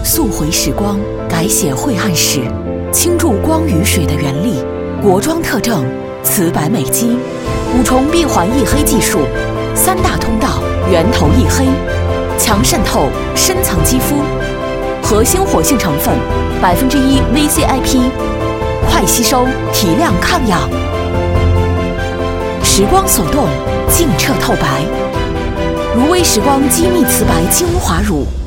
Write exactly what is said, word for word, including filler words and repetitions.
溯回时光，改写晦暗史，倾注光与水的原理，国妆特征，瓷白美肌，五重闭环易黑技术，三大通道，源头易黑，强渗透，深层肌肤，核心活性成分百分之一 V C I P， 快吸收，提亮抗氧，时光所动，净澈透白。芦苇时光机密瓷白精华乳。